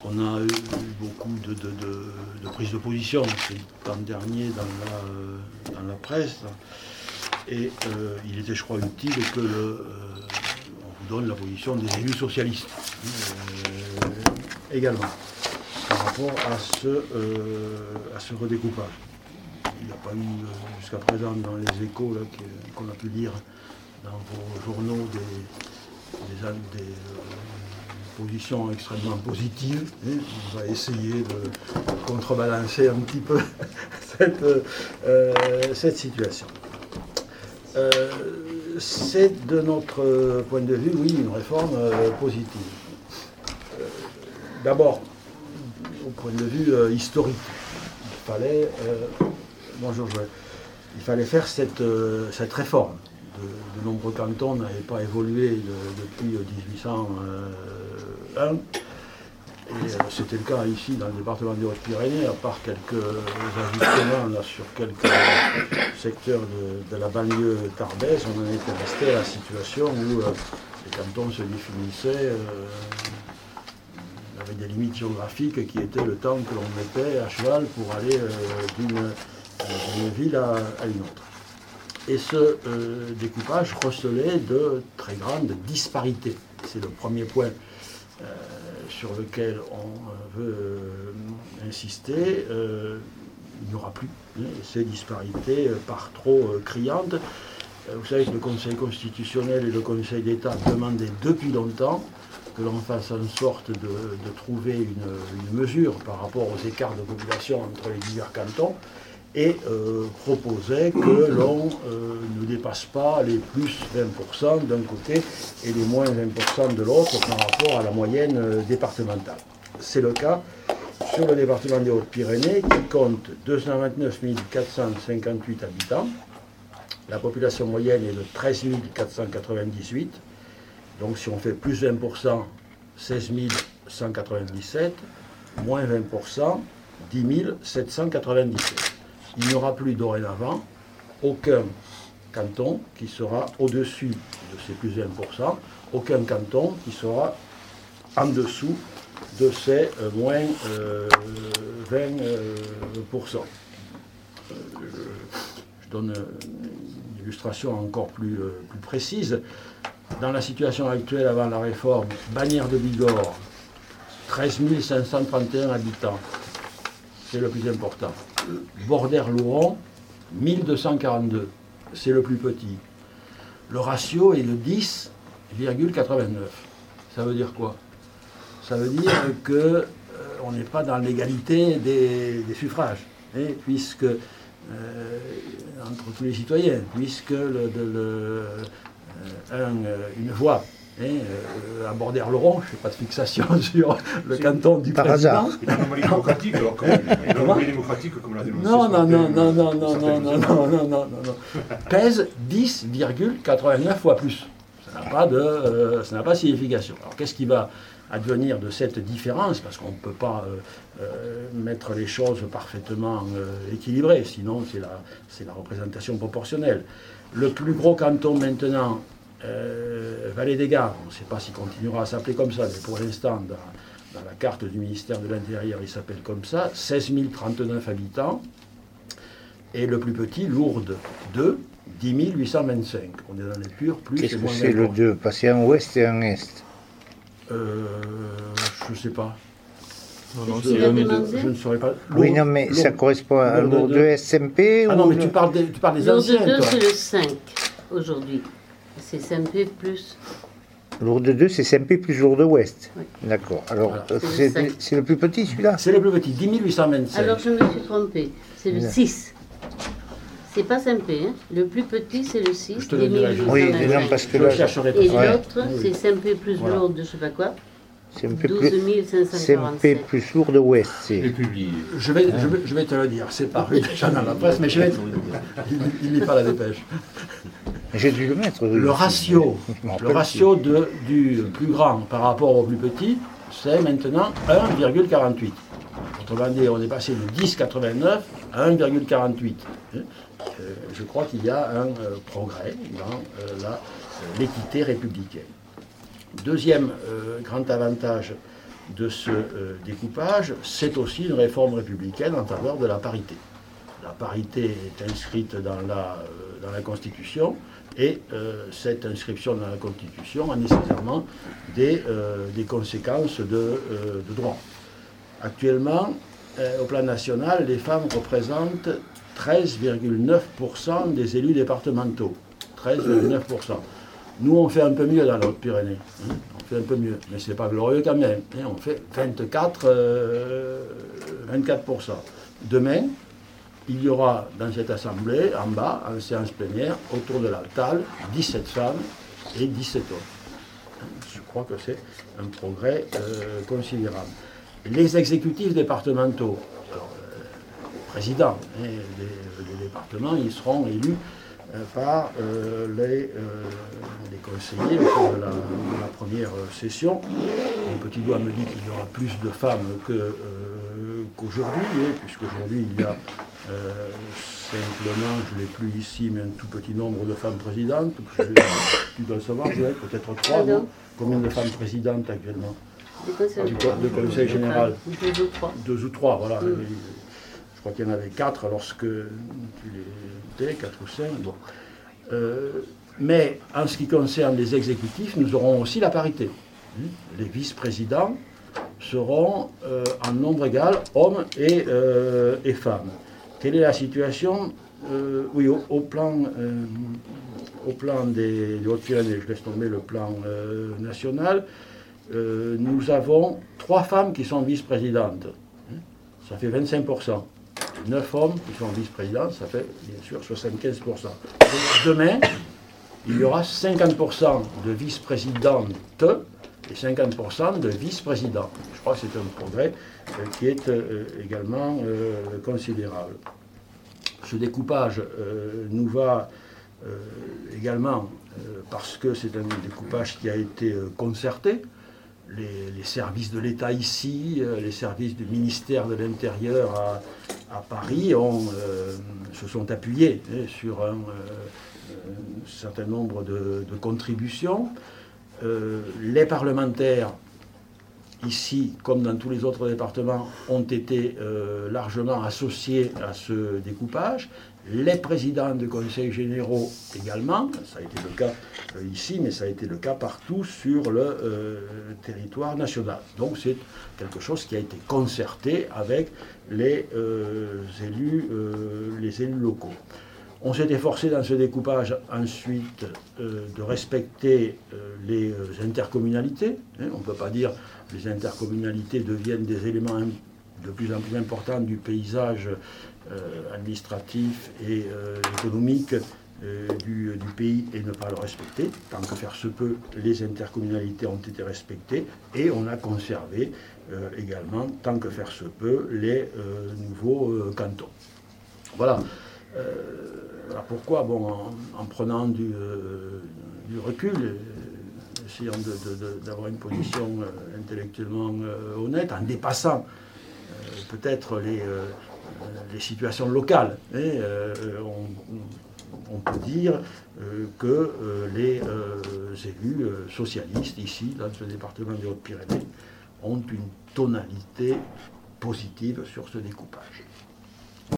on a eu beaucoup de prises de position l'an dernier dans la presse. Et il était, je crois, utile que on vous donne la position des élus socialistes également par rapport à ce redécoupage. Il n'y a pas eu jusqu'à présent dans les échos là, qu'on a pu lire dans vos journaux des positions extrêmement positives. On va essayer de contrebalancer un petit peu cette situation. C'est de notre point de vue, oui, une réforme positive. D'abord, au point de vue historique, il fallait faire cette réforme. De nombreux cantons n'avaient pas évolué depuis 1801. Et c'était le cas ici dans le département des Hautes-Pyrénées, à part quelques ajustements là, sur quelques secteurs de la banlieue tarbaise, on en était resté à la situation où les cantons se définissaient avec des limites géographiques qui étaient le temps que l'on mettait à cheval pour aller d'une ville à une autre. Et ce découpage recelait de très grandes disparités. C'est le premier point sur lequel on veut insister. Il n'y aura plus ces disparités par trop criantes. Vous savez que le Conseil constitutionnel et le Conseil d'État demandaient depuis longtemps que l'on fasse en sorte de trouver une mesure par rapport aux écarts de population entre les divers cantons et proposait que l'on ne dépasse pas les plus 20% d'un côté et les moins 20% de l'autre par rapport à la moyenne départementale. C'est le cas sur le département des Hautes-Pyrénées qui compte 229 458 habitants. La population moyenne est de 13 498. Donc si on fait plus 20%, 16 197, moins 20%, 10 797. Il n'y aura plus dorénavant aucun canton qui sera au-dessus de ces plus 20%, aucun canton qui sera en dessous de ces moins 20%. Je donne une illustration encore plus précise. Dans la situation actuelle avant la réforme, Bagnères de Bigorre, 13 531 habitants, c'est le plus important. Bordère-Louron, 1242, c'est le plus petit. Le ratio est de 10,89. Ça veut dire quoi? Ça veut dire qu'on n'est pas dans l'égalité des suffrages, puisque entre tous les citoyens, puisque une voix à Bordère-Louron, je ne fais pas de fixation sur le canton du président. Une anomalie démocratique, alors quand même. Une anomalie démocratique comme la dénonciation. Non. Pèse 10,89 fois plus. Ça n'a pas de signification. Alors qu'est-ce qui va advenir de cette différence? Parce qu'on ne peut pas mettre les choses parfaitement équilibrées, sinon c'est la représentation proportionnelle. Le plus gros canton maintenant, Vallée des Gares, on ne sait pas s'il continuera à s'appeler comme ça, mais pour l'instant, dans la carte du ministère de l'Intérieur, il s'appelle comme ça, 16 039 habitants, et le plus petit, Lourdes, 2, 10 825. On est dans les purs, plus Qu'est-ce et que moins. c'est le 2? Passer un ouest et un est? Je ne sais pas. Non, c'est l'un et deux. Je ne saurais pas. Oui, non, mais ça correspond à Lourdes 2 SMP Ah ou non, mais tu parles des Lourdes anciens, 2, toi. c'est le 5 aujourd'hui. C'est SMP plus. Lourdes 2, c'est SMP plus Lourdes Ouest. Oui. D'accord. Alors, Voilà. c'est le plus petit, celui-là? C'est le plus petit, 10 825. Alors je me suis trompée. C'est le 6. C'est pas SMP, hein. Le plus petit, c'est le 6. Je te le dirai. Oui, mais non, parce que Je là, chercherai pas. Et Ouais. l'autre, c'est SMP plus Voilà. Lourdes, je sais pas quoi. SMP 12 plus, 547. plus Lourdes Ouest. Il est C'est... publié. Je vais te le dire, c'est paru déjà dans la presse, mais je vais te le dire. Il n'est pas la dépêche. J'ai dû le mettre. Le ratio, Je m'en rappelle du plus grand par rapport au plus petit, c'est maintenant 1,48. Autrement dit, on est passé de 10,89 à 1,48. Je crois qu'il y a un progrès dans l'équité républicaine. Deuxième grand avantage de ce découpage, c'est aussi une réforme républicaine en faveur de la parité. La parité est inscrite dans la Constitution, et cette inscription dans la Constitution a nécessairement des conséquences de droit. Actuellement, au plan national, les femmes représentent 13,9% des élus départementaux. 13,9%. Nous, on fait un peu mieux dans les Hautes-Pyrénées. Hein, on fait un peu mieux, mais ce n'est pas glorieux quand même. Hein, on fait 24%. Demain, il y aura dans cette assemblée, en bas, en séance plénière, autour de la table, 17 femmes et 17 hommes. Je crois que c'est un progrès considérable. Les exécutifs départementaux, alors, présidents des départements, ils seront élus par les conseillers au cours de la première session. Mon petit doigt me dit qu'il y aura plus de femmes qu'aujourd'hui, puisqu'aujourd'hui il y a simplement, je ne l'ai plus ici, mais un tout petit nombre de femmes présidentes. Tu dois le savoir, Joël, peut-être 3, non? Combien de femmes présidentes actuellement? Du conseil général? 2 ou 3. 2 ou 3, voilà. Je crois qu'il y en avait 4 lorsque tu l'étais, 4 ou 5. Bon. Mais en ce qui concerne les exécutifs, nous aurons aussi la parité. Les vice-présidents seront en nombre égal, hommes et femmes. Quelle est la situation? Oui, au plan des Hautes-Pyrénées, je laisse tomber le plan national, nous avons 3 femmes qui sont vice-présidentes. Ça fait 25%. 9 hommes qui sont vice-présidents, ça fait bien sûr 75%. Donc, demain, il y aura 50% de vice-présidentes et 50% de vice-présidents. Je crois que c'est un progrès qui est également considérable. Ce découpage nous va également, parce que c'est un découpage qui a été concerté. Les services de l'État ici, les services du ministère de l'Intérieur à Paris se sont appuyés sur un certain nombre de contributions. Les parlementaires, ici comme dans tous les autres départements, ont été largement associés à ce découpage. Les présidents de conseils généraux également, ça a été le cas ici, mais ça a été le cas partout sur le territoire national. Donc c'est quelque chose qui a été concerté avec les élus locaux. On s'est efforcé dans ce découpage ensuite de respecter les intercommunalités. On ne peut pas dire que les intercommunalités deviennent des éléments de plus en plus importants du paysage administratif et économique du pays et ne pas le respecter. Tant que faire se peut, les intercommunalités ont été respectées et on a conservé également, tant que faire se peut, les nouveaux cantons. Voilà. Alors pourquoi? Bon, en prenant du recul, essayant d'avoir une position intellectuellement honnête, en dépassant peut-être les situations locales. On peut dire que les élus socialistes ici, dans ce département des Hautes-Pyrénées, ont une tonalité positive sur ce découpage.